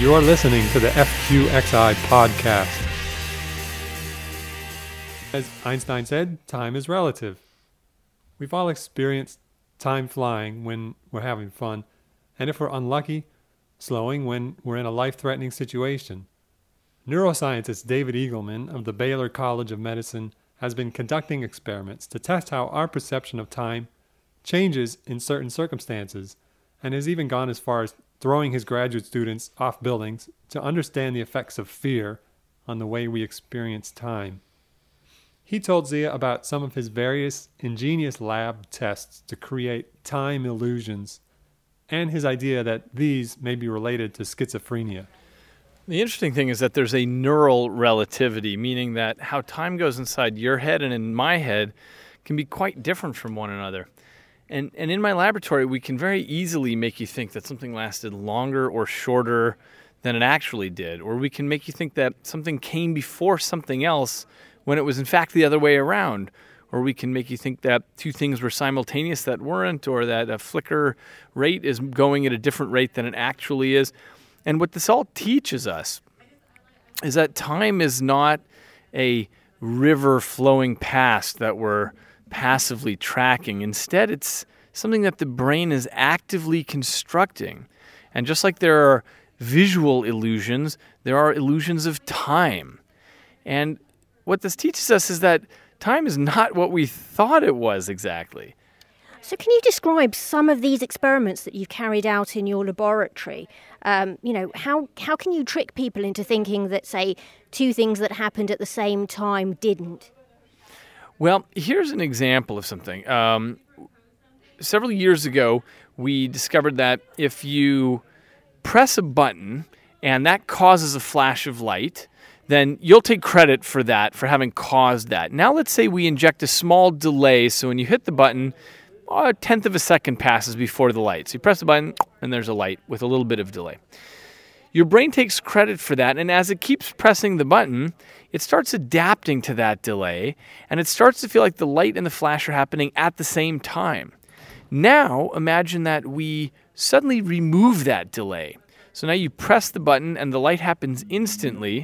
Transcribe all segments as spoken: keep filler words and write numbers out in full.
You're listening to the F Q X I podcast. As Einstein said, time is relative. We've all experienced time flying when we're having fun, and if we're unlucky, slowing when we're in a life-threatening situation. Neuroscientist David Eagleman of the Baylor College of Medicine has been conducting experiments to test how our perception of time changes in certain circumstances, and has even gone as far as throwing his graduate students off buildings to understand the effects of fear on the way we experience time. He told Zia about some of his various ingenious lab tests to create time illusions, and his idea that these may be related to schizophrenia. The interesting thing is that there's a neural relativity, meaning that how time goes inside your head and in my head can be quite different from one another. And and in my laboratory, we can very easily make you think that something lasted longer or shorter than it actually did. Or we can make you think that something came before something else when it was in fact the other way around. Or we can make you think that two things were simultaneous that weren't, or that a flicker rate is going at a different rate than it actually is. And what this all teaches us is that time is not a river flowing past that we're passively tracking. Instead, it's something that the brain is actively constructing. And just like there are visual illusions, there are illusions of time. And what this teaches us is that time is not what we thought it was exactly. So can you describe some of these experiments that you've carried out in your laboratory? Um, you know, how, how can you trick people into thinking that, say, two things that happened at the same time didn't? Well, here's an example of something. Um, several years ago, we discovered that if you press a button and that causes a flash of light, then you'll take credit for that, for having caused that. Now let's say we inject a small delay, so when you hit the button, a tenth of a second passes before the light. So you press the button, and there's a light with a little bit of delay. Your brain takes credit for that, and as it keeps pressing the button, it starts adapting to that delay, and it starts to feel like the light and the flash are happening at the same time. Now, imagine that we suddenly remove that delay. So now you press the button, and the light happens instantly.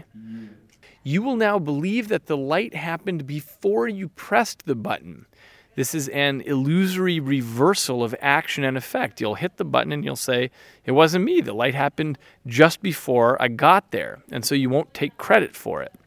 You will now believe that the light happened before you pressed the button. This is an illusory reversal of action and effect. You'll hit the button and you'll say, it wasn't me. The light happened just before I got there. And so you won't take credit for it.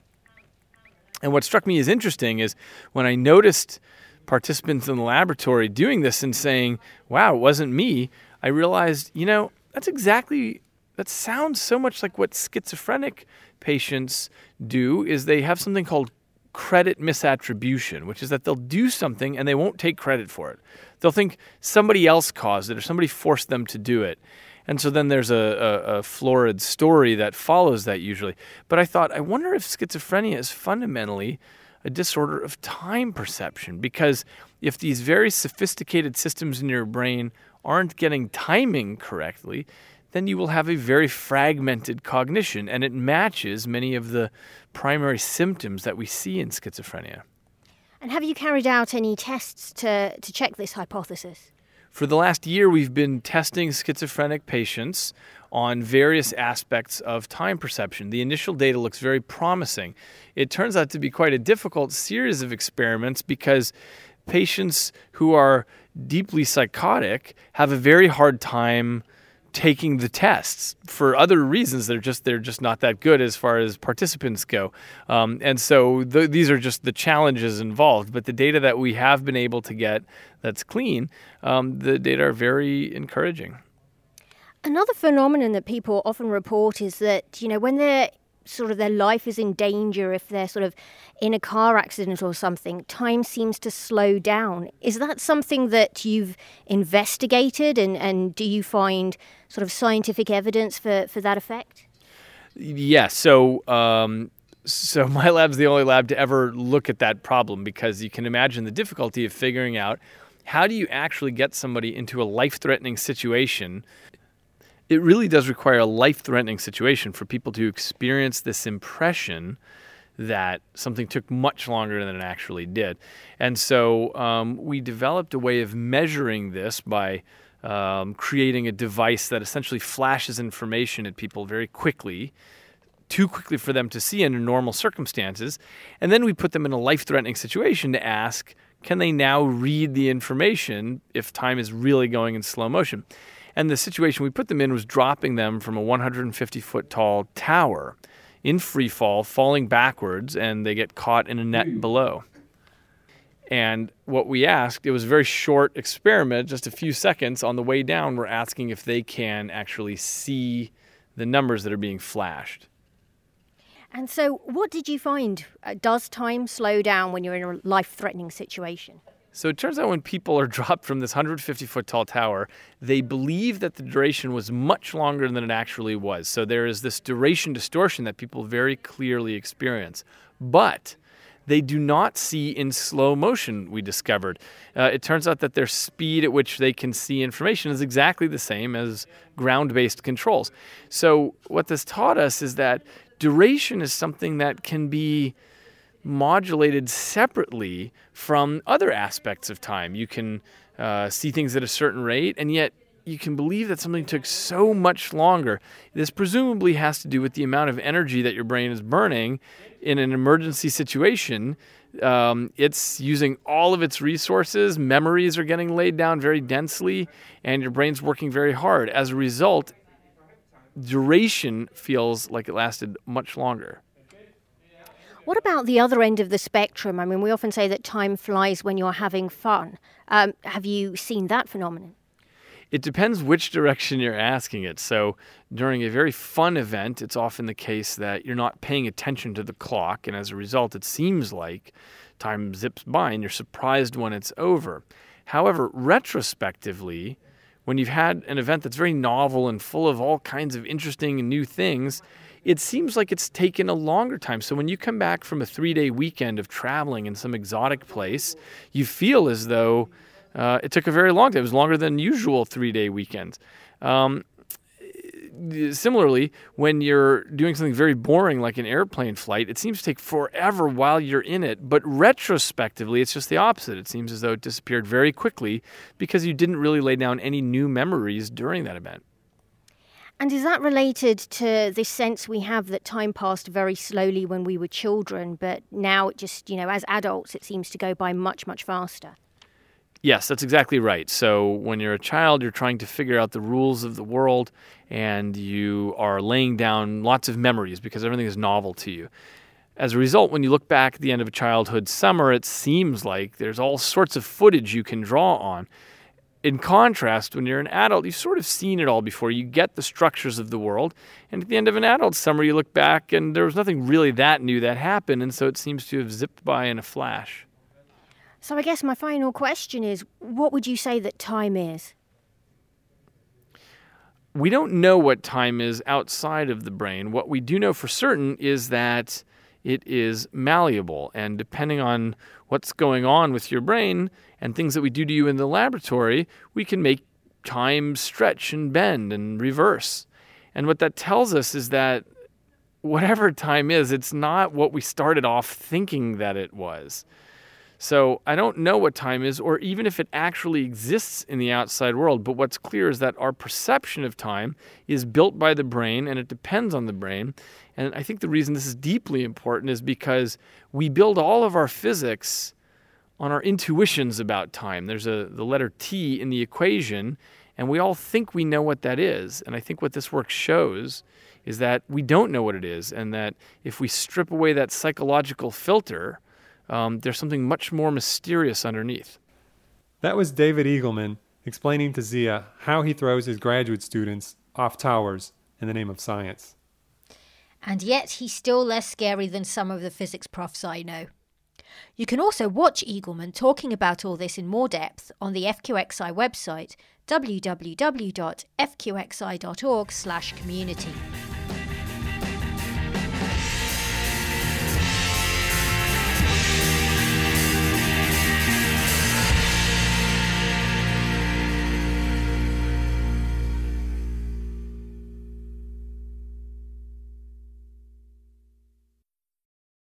And what struck me as interesting is when I noticed participants in the laboratory doing this and saying, wow, it wasn't me, I realized, you know, that's exactly, that sounds so much like what schizophrenic patients do, is they have something called credit misattribution, which is that they'll do something and they won't take credit for it. They'll think somebody else caused it or somebody forced them to do it. And so then there's a, a, a florid story that follows that usually. But I thought, I wonder if schizophrenia is fundamentally a disorder of time perception, because if these very sophisticated systems in your brain aren't getting timing correctly, then you will have a very fragmented cognition, and it matches many of the primary symptoms that we see in schizophrenia. And have you carried out any tests to, to check this hypothesis? For the last year, we've been testing schizophrenic patients on various aspects of time perception. The initial data looks very promising. It turns out to be quite a difficult series of experiments because patients who are deeply psychotic have a very hard time taking the tests for other reasons. They're just they're just not that good as far as participants go, um, and so th- these are just the challenges involved. But the data that we have been able to get that's clean, um, the data are very encouraging. Another phenomenon that people often report is that, you know, when they're sort of their life is in danger, if they're sort of in a car accident or something, time seems to slow down. Is that something that you've investigated, and, and do you find sort of scientific evidence for, for that effect? Yes. So, um, so my lab's the only lab to ever look at that problem, because you can imagine the difficulty of figuring out how do you actually get somebody into a life-threatening situation. It really does require a life-threatening situation for people to experience this impression that something took much longer than it actually did. And so um, we developed a way of measuring this by um, creating a device that essentially flashes information at people very quickly, too quickly for them to see under normal circumstances. And then we put them in a life-threatening situation to ask, can they now read the information if time is really going in slow motion? And the situation we put them in was dropping them from a one hundred fifty foot tall tower in free fall, falling backwards, and they get caught in a net below. And what we asked, it was a very short experiment, just a few seconds. On the way down, we're asking if they can actually see the numbers that are being flashed. And so what did you find? Uh, does time slow down when you're in a life-threatening situation? So it turns out when people are dropped from this one hundred fifty foot tall tower, they believe that the duration was much longer than it actually was. So there is this duration distortion that people very clearly experience. But they do not see in slow motion, we discovered. Uh, it turns out that their speed at which they can see information is exactly the same as ground-based controls. So what this taught us is that duration is something that can be modulated separately from other aspects of time. You can uh, see things at a certain rate, and yet you can believe that something took so much longer. This presumably has to do with the amount of energy that your brain is burning in an emergency situation. Um, it's using all of its resources. Memories are getting laid down very densely, and your brain's working very hard. As a result, duration feels like it lasted much longer. What about the other end of the spectrum? I mean, we often say that time flies when you're having fun. Um, have you seen that phenomenon? It depends which direction you're asking it. So during a very fun event, it's often the case that you're not paying attention to the clock, and as a result, it seems like time zips by and you're surprised when it's over. However, retrospectively, when you've had an event that's very novel and full of all kinds of interesting and new things, it seems like it's taken a longer time. So when you come back from a three-day weekend of traveling in some exotic place, you feel as though uh, it took a very long time. It was longer than usual three-day weekends. Um, similarly, when you're doing something very boring like an airplane flight, it seems to take forever while you're in it. But retrospectively, it's just the opposite. It seems as though it disappeared very quickly because you didn't really lay down any new memories during that event. And is that related to this sense we have that time passed very slowly when we were children, but now it just, you know, as adults, it seems to go by much, much faster? Yes, that's exactly right. So when you're a child, you're trying to figure out the rules of the world, and you are laying down lots of memories because everything is novel to you. As a result, when you look back at the end of a childhood summer, it seems like there's all sorts of footage you can draw on. In contrast, when you're an adult, you've sort of seen it all before. You get the structures of the world, and at the end of an adult summer, you look back, and there was nothing really that new that happened, and so it seems to have zipped by in a flash. So I guess my final question is, what would you say that time is? We don't know what time is outside of the brain. What we do know for certain is that it is malleable, and depending on what's going on with your brain and things that we do to you in the laboratory, we can make time stretch and bend and reverse. And what that tells us is that whatever time is, it's not what we started off thinking that it was. So I don't know what time is, or even if it actually exists in the outside world, but what's clear is that our perception of time is built by the brain, and it depends on the brain. And I think the reason this is deeply important is because we build all of our physics on our intuitions about time. There's a the letter T in the equation, and we all think we know what that is. And I think what this work shows is that we don't know what it is, and that if we strip away that psychological filter, Um, there's something much more mysterious underneath. That was David Eagleman explaining to Zia how he throws his graduate students off towers in the name of science. And yet he's still less scary than some of the physics profs I know. You can also watch Eagleman talking about all this in more depth on the F Q X I website, w w w dot f q x i dot org slash community.